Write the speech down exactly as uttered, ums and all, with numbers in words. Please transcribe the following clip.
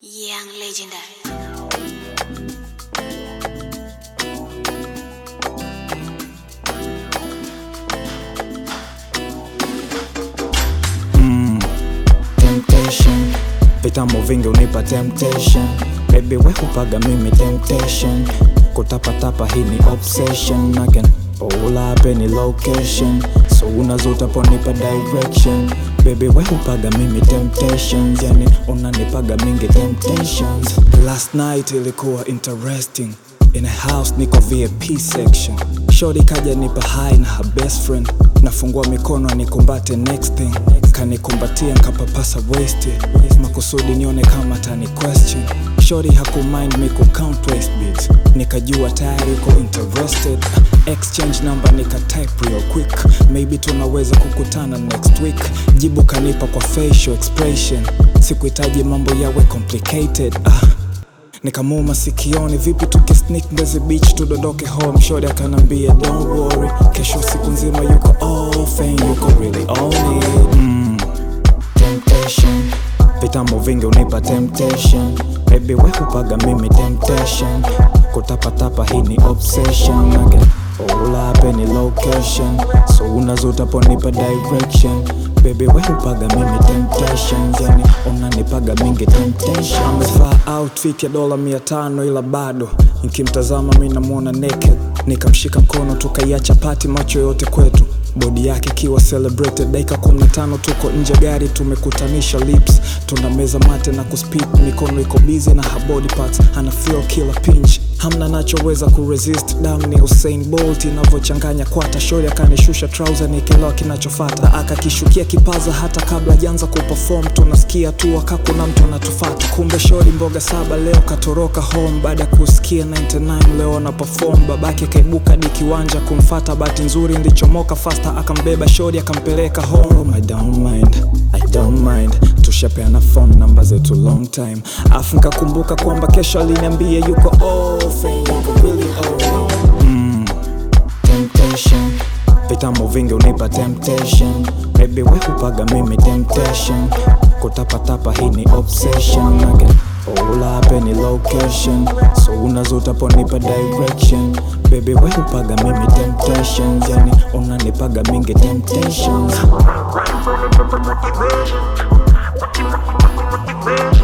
Young legendary. Mm, temptation vitambo vingi unipa temptation. Baby we hupaga mimi temptation. Kutapatapa hii ni obsession. I can pull up any location, so unazuta ponipa direction. Baby we hupaga mimi temptations, yani unanipaga mingi temptations. Last night ilikuwa interesting. In a house niko V I P section. Shorty kaja nipa high na her best friend. Nafungua mikono nikumbate next thing. Kanikumbatia nkapapasa wasted. Makusudi nione kama tani question. Shorty hakumind me ku count waste beats. Nikajua tayari uko interested. Exchange number nika type real quick. Maybe tunaweza kukutana next week. Jibu kanipa kwa facial expression. Sikuhitaji mambo yawe complicated. Ah Nikamuma sikioni vipi tukisneak Mbezi Beach tudondoke home. Shorty akanambia don't worry, kesho siku nzima yuko off and yuko really on it. mm. Temptation vitambo vingi unipa temptation. Baby we hupaga mimi temptation. Kutapatapa hii ni obsession. I can pull up any location, so unazuta ponipa direction. Baby we hupaga mimi temptation, yani unanipaga mingi temptation. Amevaa outfit ya dola mia tano ila bado nikimtazama mimi namuona naked. Nikamshika mkono tukaiacha party macho yote kwetu. Body yake kiwa celebrated. Dakika kumi na tano tuko nje gari tumekutanisha lips. Tunameza mate na kuspeak, mikono iko busy na her body parts. Ana feel killer pinch, hamna nachoweza kuresist. Damu ni Usain Bolt inavyochanganya kwata. Shorty akanishusha trouser nikielewa kinachofata. Akakishukia kipaza hata kabla janza kuperform. Tunasikia tu wakakuna mtu anatufata. Kumbe shorty mboga saba leo katoroka home. Baada kusikia ninety nine leo na perform. Babake kaibuka di kiwanja kumfata. Bahati nzuri ndichomoka fasta akambeba shorty akampeleka home. I don't mind, I don't mind. Tushapeana phone number zetu long time. Afu nikakumbuka kwamba kesho aliniambia yuko off and yuko really off. mm. Temptation vitambo vingi unipa temptation. Baby we hupaga mimi temptation. Kutapatapa hii ni obsession. I can pull up any location, so unazuta ponipa direction. Baby we hupaga mimi temptations, yani unanipaga mingi temptations. Motivation, motivation, motivation.